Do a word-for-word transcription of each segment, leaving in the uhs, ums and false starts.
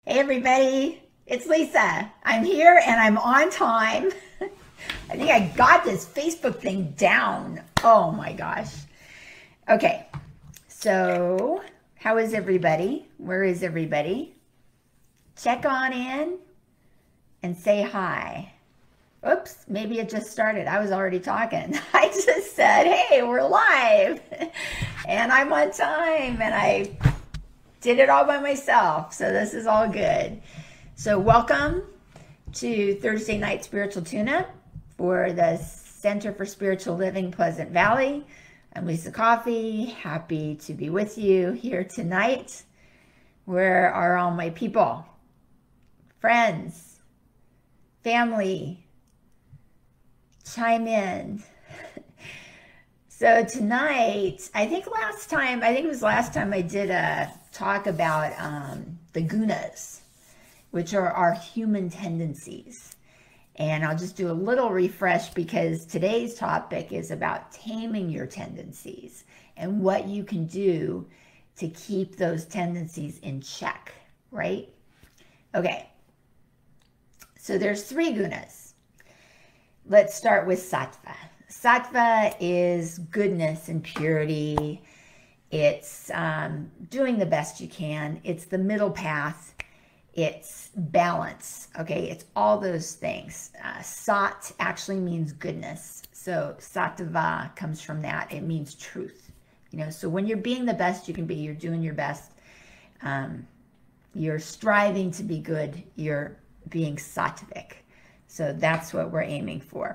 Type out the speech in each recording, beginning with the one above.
Hey everybody, it's Lisa. I'm here and I'm on time. I think I got this Facebook thing down. Oh my gosh. Okay, so how is everybody? Where is everybody? Check on in and say hi. Oops, maybe it just started. I was already talking. I just said, hey, we're live. And I'm on time and I did it all by myself, so this is all good. So welcome to Thursday Night Spiritual Tune-Up for the Center for Spiritual Living, Pleasant Valley. I'm Lisa Coffey, happy to be with you here tonight. Where are all my people? Friends, family, chime in. So tonight, I think last time, I think it was last time I did a talk about um, the gunas, which are our human tendencies. And I'll just do a little refresh because today's topic is about taming your tendencies and what you can do to keep those tendencies in check, right? Okay, so there's three gunas. Let's start with sattva. Sattva is goodness and purity. It's um, doing the best you can. It's the middle path. It's balance. Okay, it's all those things. Uh, sat actually means goodness. So sattva comes from that. It means truth. You know, so when you're being the best you can be, you're doing your best. Um, you're striving to be good. You're being sattvic. So that's what we're aiming for.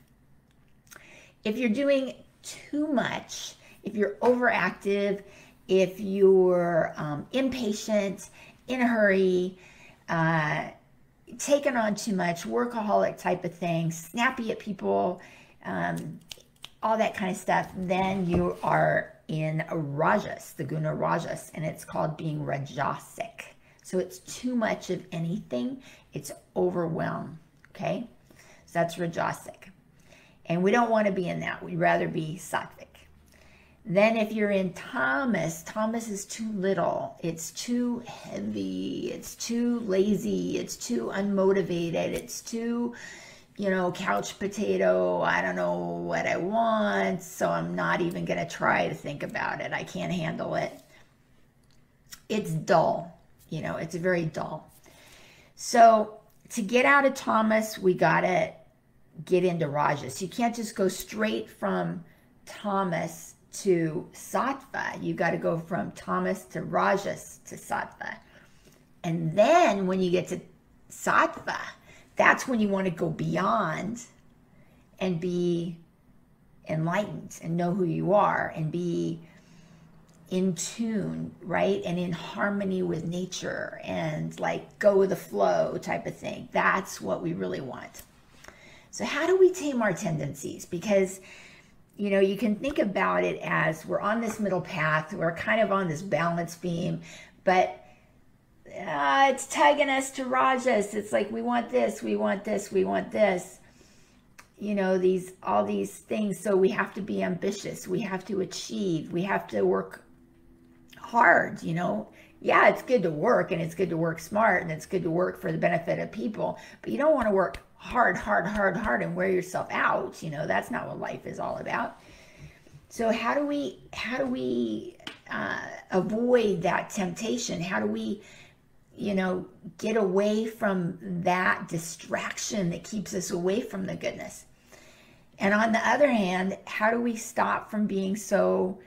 If you're doing too much, if you're overactive, if you're um, impatient, in a hurry, uh, taking on too much, workaholic type of thing, snappy at people, um, all that kind of stuff, then you are in a rajas, the guna rajas, and it's called being rajasic. So it's too much of anything. It's overwhelm, okay? So that's rajasic. And we don't want to be in that. We'd rather be sattvic. Then if you're in tamas, tamas is too little. It's too heavy. It's too lazy. It's too unmotivated. It's too, you know, couch potato. I don't know what I want, so I'm not even going to try to think about it. I can't handle it. It's dull. You know, it's very dull. So to get out of tamas, we got to get into rajas. You can't just go straight from tamas to sattva. You got to go from tamas to rajas to sattva. And then when you get to sattva, that's when you want to go beyond and be enlightened and know who you are and be in tune, right? And in harmony with nature and like go with the flow type of thing. That's what we really want. So how do we tame our tendencies? Because, you know, you can think about it as we're on this middle path, we're kind of on this balance beam, but uh, it's tugging us to rajas. It's like, we want this, we want this, we want this, you know, these, all these things. So we have to be ambitious. We have to achieve. We have to work hard, you know. Yeah, it's good to work and it's good to work smart and it's good to work for the benefit of people, but you don't want to work hard, hard, hard, hard and wear yourself out. You know, that's not what life is all about. So how do we, how do we uh, avoid that temptation? How do we, you know, get away from that distraction that keeps us away from the goodness? And on the other hand, how do we stop from being so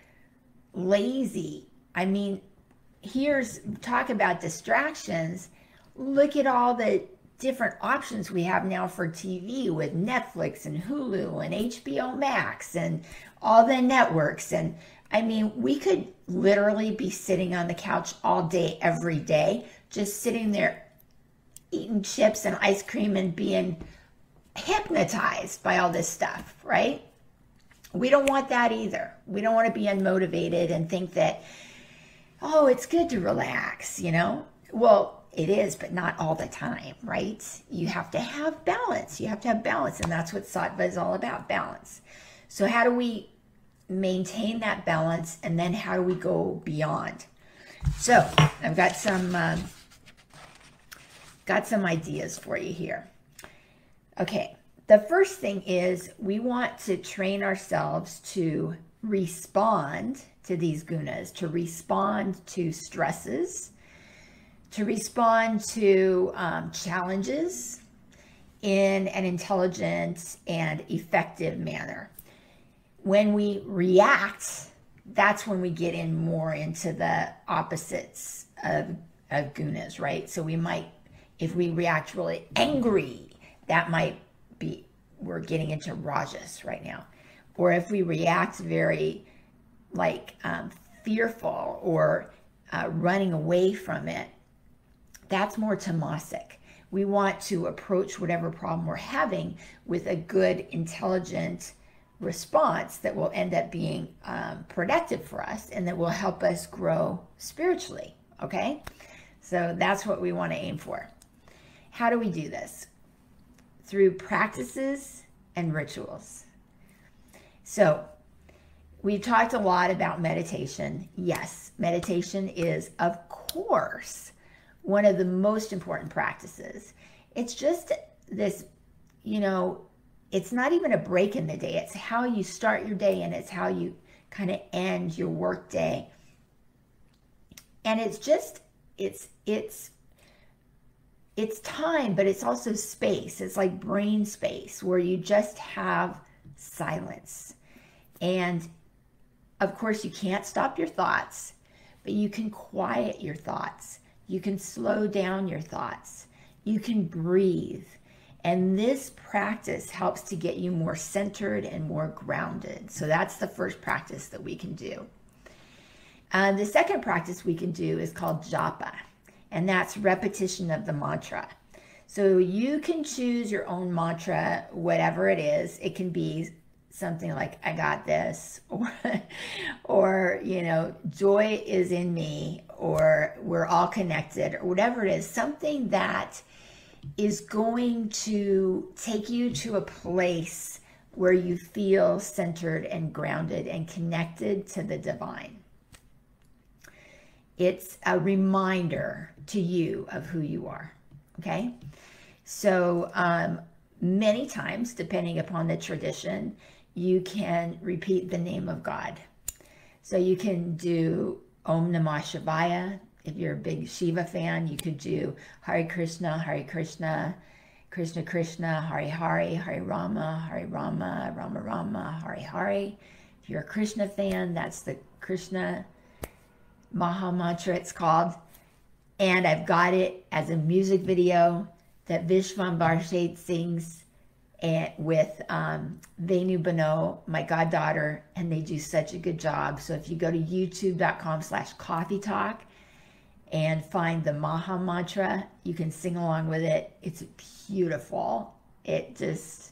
lazy? I mean, here's, talk about distractions. Look at all the different options we have now for T V with Netflix and Hulu and H B O Max and all the networks. And I mean, we could literally be sitting on the couch all day, every day, just sitting there eating chips and ice cream and being hypnotized by all this stuff, right? We don't want that either. We don't want to be unmotivated and think that, oh, it's good to relax, you know? Well, it is, but not all the time, right? You have to have balance. You have to have balance, and that's what sattva is all about, balance. So how do we maintain that balance, and then how do we go beyond? So I've got some uh, got some ideas for you here. Okay, the first thing is we want to train ourselves to respond to these gunas, to respond to stresses, to respond to um, challenges in an intelligent and effective manner. When we react, that's when we get in more into the opposites of, of gunas, right? So we might, if we react really angry, that might be, we're getting into rajas right now. Or if we react very like um, fearful or uh, running away from it, that's more tamasic. We want to approach whatever problem we're having with a good, intelligent response that will end up being um, productive for us and that will help us grow spiritually, okay? So that's what we want to aim for. How do we do this? Through practices and rituals. So we've talked a lot about meditation. Yes, meditation is, of course, one of the most important practices. It's just this, you know, it's not even a break in the day. It's how you start your day and it's how you kind of end your work day. And it's just, it's, it's, it's time, but it's also space. It's like brain space where you just have silence. And of course you can't stop your thoughts, but you can quiet your thoughts. You can slow down your thoughts. You can breathe. And this practice helps to get you more centered and more grounded. So that's the first practice that we can do. Uh, the second practice we can do is called japa, and that's repetition of the mantra. So you can choose your own mantra, whatever it is. It can be something like, I got this, or, or, you know, joy is in me, or we're all connected, or whatever it is, something that is going to take you to a place where you feel centered and grounded and connected to the divine. It's a reminder to you of who you are, okay? So um, many times, depending upon the tradition, you can repeat the name of God. So you can do Om Namah Shivaya. If you're a big Shiva fan, you could do Hare Krishna, Hare Krishna, Krishna Krishna, Hare Hare, Hare Rama, Hare Rama, Rama Rama, Hare Hare. If you're a Krishna fan, that's the Krishna Maha Mantra, it's called. And I've got it as a music video that Vishwan Barshet sings and with um, Venu Bano, my goddaughter, and they do such a good job. So if you go to youtube.com slash coffee talk and find the Maha Mantra, you can sing along with it. It's beautiful. It just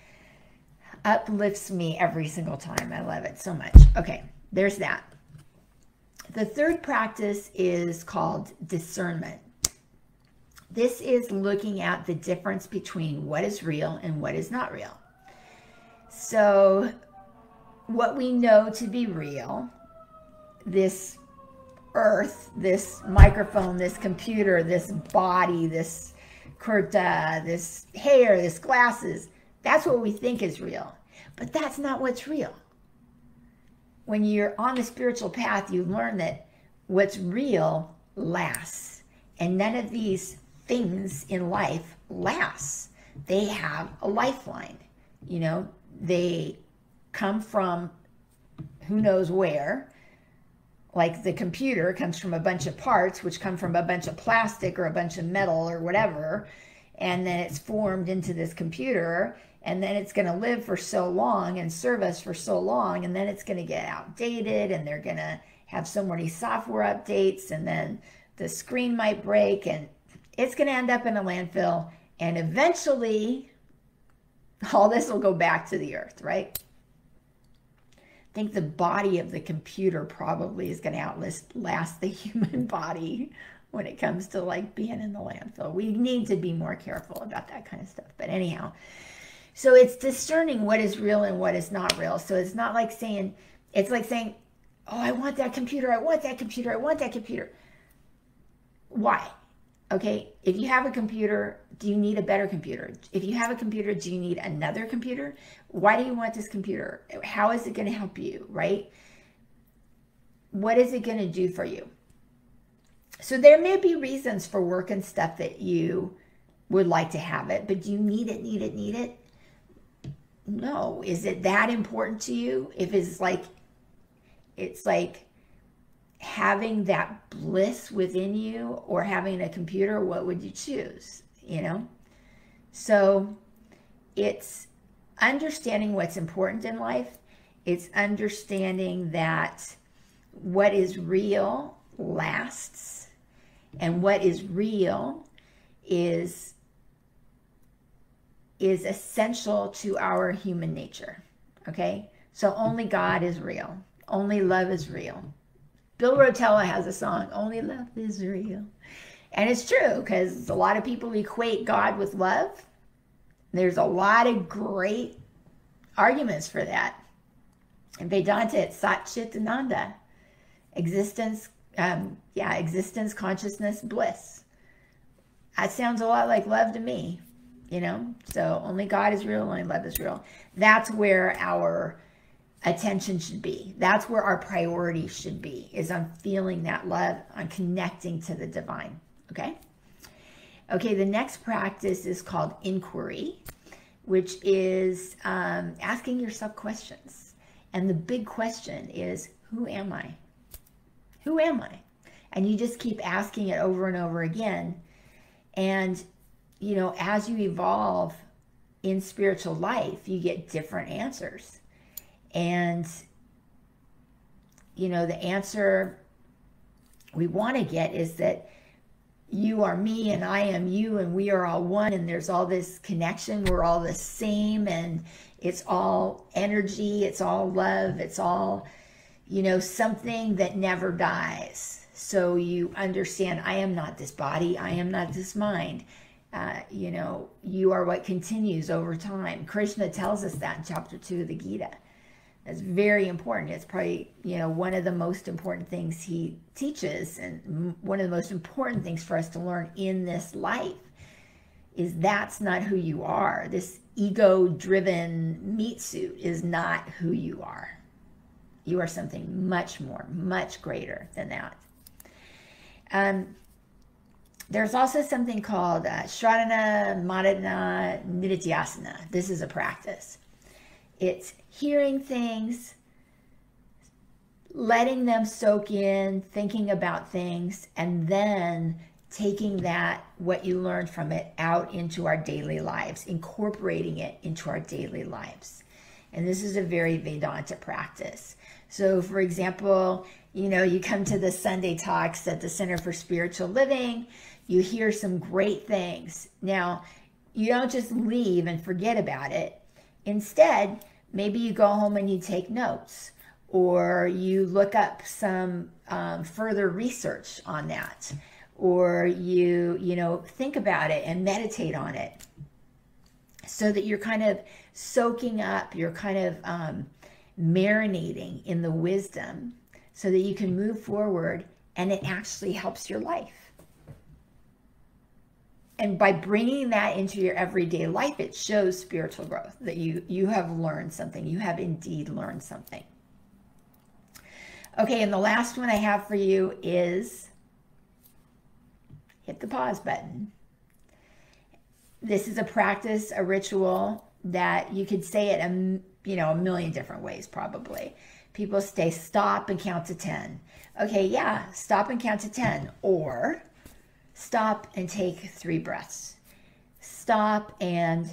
uplifts me every single time. I love it so much. Okay, there's that. The third practice is called discernment. This is looking at the difference between what is real and what is not real. So what we know to be real, this earth, this microphone, this computer, this body, this kurta, this hair, this glasses, that's what we think is real. But that's not what's real. When you're on the spiritual path, you learn that what's real lasts. And none of these things in life lasts. They have a lifeline. You know, they come from who knows where. Like the computer comes from a bunch of parts, which come from a bunch of plastic or a bunch of metal or whatever. And then it's formed into this computer. And then it's going to live for so long and serve us for so long. And then it's going to get outdated and they're going to have so many software updates. And then the screen might break and it's going to end up in a landfill. And eventually all this will go back to the earth, right? I think the body of the computer probably is going to outlast the human body when it comes to like being in the landfill. We need to be more careful about that kind of stuff. But anyhow, so it's discerning what is real and what is not real. So it's not like saying, it's like saying, oh, I want that computer. I want that computer. I want that computer. Why? Okay, if you have a computer, do you need a better computer? If you have a computer, do you need another computer? Why do you want this computer? How is it going to help you, right? What is it going to do for you? So there may be reasons for work and stuff that you would like to have it, but do you need it, need it, need it? No. Is it that important to you? If it's like, it's like, having that bliss within you or having a computer, what would you choose? You know? So it's understanding what's important in life. It's understanding that what is real lasts, and what is real is is essential to our human nature. Okay? So only God is real. Only love is real. Bill Rotella has a song, Only Love is Real. And it's true, because a lot of people equate God with love. There's a lot of great arguments for that. In Vedanta, it's Sat Chit Ananda. Existence, um, yeah, existence, consciousness, bliss. That sounds a lot like love to me, you know? So only God is real, only love is real. That's where our attention should be. That's where our priority should be, is on feeling that love, on connecting to the divine. Okay? Okay, the next practice is called inquiry, which is um, asking yourself questions. And the big question is, who am I? Who am I? And you just keep asking it over and over again. And, you know, as you evolve in spiritual life, you get different answers. And, you know, the answer we want to get is that you are me and I am you and we are all one, and there's all this connection. We're all the same, and it's all energy. It's all love. It's all, you know, something that never dies. So you understand, I am not this body. I am not this mind. Uh, you know, you are what continues over time. Krishna tells us that in chapter two of the Gita. It's very important. It's probably, you know, one of the most important things he teaches, and one of the most important things for us to learn in this life is that's not who you are. This ego-driven meat suit is not who you are. You are something much more, much greater than that. Um, there's also something called uh, Shravana Manana Nididhyasana. This is a practice. It's hearing things, letting them soak in, thinking about things, and then taking that, what you learned from it, out into our daily lives, incorporating it into our daily lives. And this is a very Vedanta practice. So, for example, you know, you come to the Sunday talks at the Center for Spiritual Living, you hear some great things. Now, you don't just leave and forget about it. Instead, maybe you go home and you take notes, or you look up some um, further research on that, or you, you know, think about it and meditate on it, so that you're kind of soaking up, you're kind of um, marinating in the wisdom, so that you can move forward and it actually helps your life. And by bringing that into your everyday life, it shows spiritual growth, that you, you have learned something. You have indeed learned something. Okay, and the last one I have for you is hit the pause button. This is a practice, a ritual that you could say it a, you know, a million different ways probably. People say stop and count to ten. Okay, yeah, stop and count to ten. Or stop and take three breaths. Stop and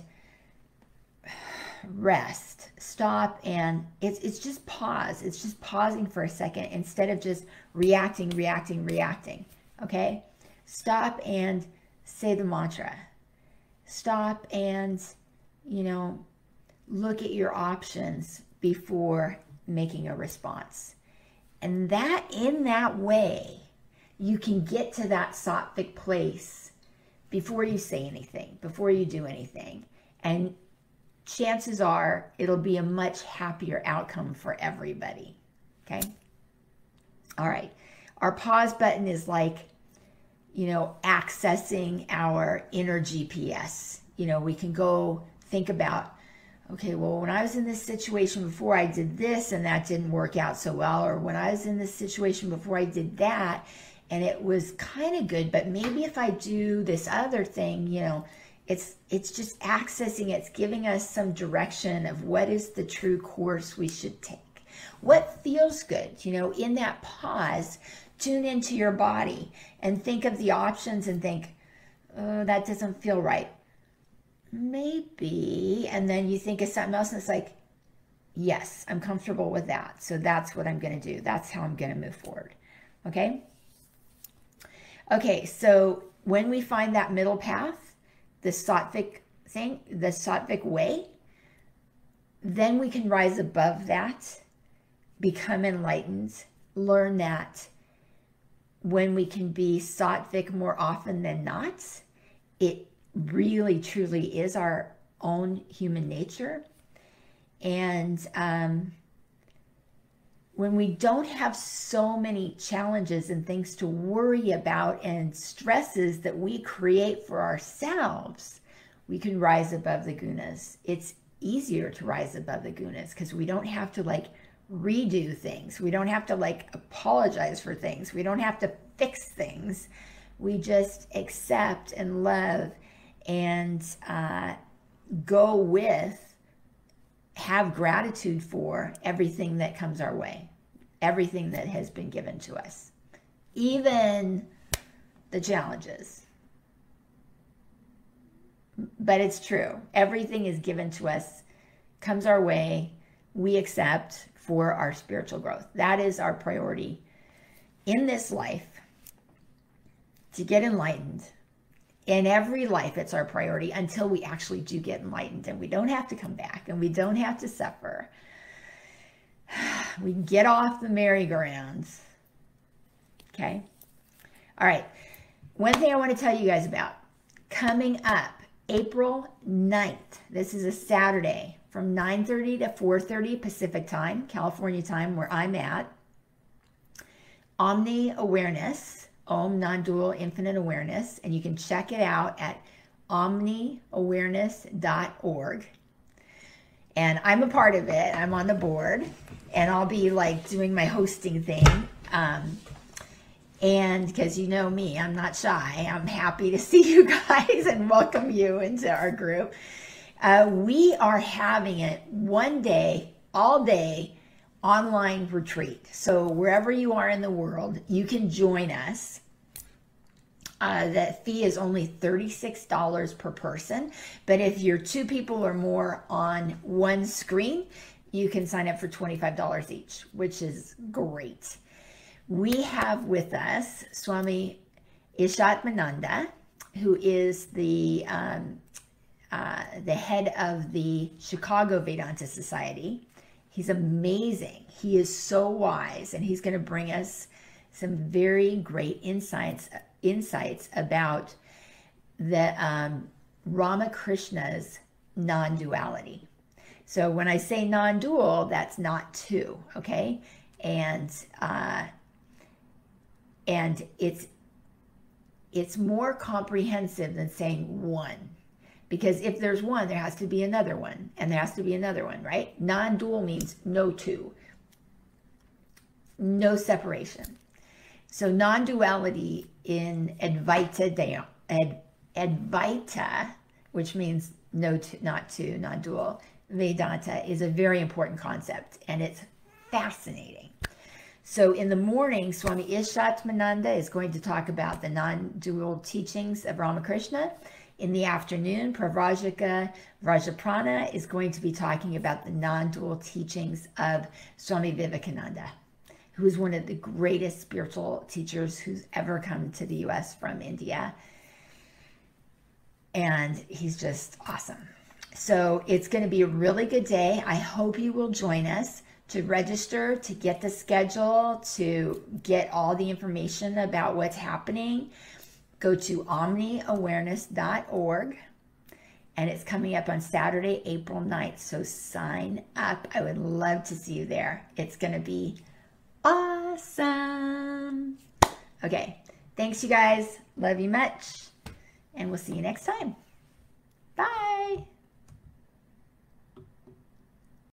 rest. Stop and it's it's just pause. It's just pausing for a second instead of just reacting, reacting, reacting. Okay? Stop and say the mantra. Stop and, you know, look at your options before making a response. And that, in that way, you can get to that sattvic place before you say anything, before you do anything. And chances are it'll be a much happier outcome for everybody. Okay? All right. Our pause button is like, you know, accessing our inner G P S. You know, we can go think about, okay, well, when I was in this situation before, I did this and that didn't work out so well. Or when I was in this situation before, I did that and it was kind of good, but maybe if I do this other thing, you know, it's it's just accessing, it's giving us some direction of what is the true course we should take. What feels good, you know, in that pause, tune into your body and think of the options and think, oh, that doesn't feel right. Maybe, and then you think of something else and it's like, yes, I'm comfortable with that. So that's what I'm going to do. That's how I'm going to move forward. Okay. Okay. So when we find that middle path, the sattvic thing, the sattvic way, then we can rise above that, become enlightened, learn that when we can be sattvic more often than not, it really truly is our own human nature. And um, when we don't have so many challenges and things to worry about and stresses that we create for ourselves, we can rise above the gunas. It's easier to rise above the gunas because we don't have to like redo things. We don't have to like apologize for things. We don't have to fix things. We just accept and love and uh, go with, have gratitude for everything that comes our way, everything that has been given to us, even the challenges. But it's true. Everything is given to us, comes our way, we accept for our spiritual growth. That is our priority in this life, to get enlightened. In every life, it's our priority until we actually do get enlightened and we don't have to come back and we don't have to suffer. We get off the merry-go-rounds. Okay. All right. One thing I want to tell you guys about coming up April ninth. This is a Saturday from nine thirty to four thirty Pacific time, California time, where I'm at. Omni Awareness. Om Non-Dual Infinite Awareness, and you can check it out at omni awareness dot org. And I'm a part of it. I'm on the board, and I'll be like doing my hosting thing. Um, and because you know me, I'm not shy. I'm happy to see you guys and welcome you into our group. Uh, we are having it one day, all day, online retreat. So wherever you are in the world, you can join us. Uh, the fee is only thirty-six dollars per person. But if you're two people or more on one screen, you can sign up for twenty-five dollars each, which is great. We have with us Swami Ishadmananda, who is the, um, uh, the head of the Chicago Vedanta Society. He's amazing. He is so wise, and he's going to bring us some very great insights insights about the um, Ramakrishna's non-duality. So when I say non-dual, that's not two, okay? And uh, and it's it's more comprehensive than saying one. Because if there's one, there has to be another one, and there has to be another one, right? Non-dual means no two, no separation. So non-duality in Advaita, Ad, Advaita, which means no two, not two, non-dual, Vedanta is a very important concept, and it's fascinating. So in the morning, Swami Ishadmananda is going to talk about the non-dual teachings of Ramakrishna. In the afternoon, Pravrajika Vrajaprana is going to be talking about the non-dual teachings of Swami Vivekananda, who is one of the greatest spiritual teachers who's ever come to the U S from India. And he's just awesome. So it's going to be a really good day. I hope you will join us. To register, to get the schedule, to get all the information about what's happening, go to omni awareness dot org, and it's coming up on Saturday, April ninth. So sign up. I would love to see you there. It's going to be awesome. Okay. Thanks, you guys. Love you much. And we'll see you next time.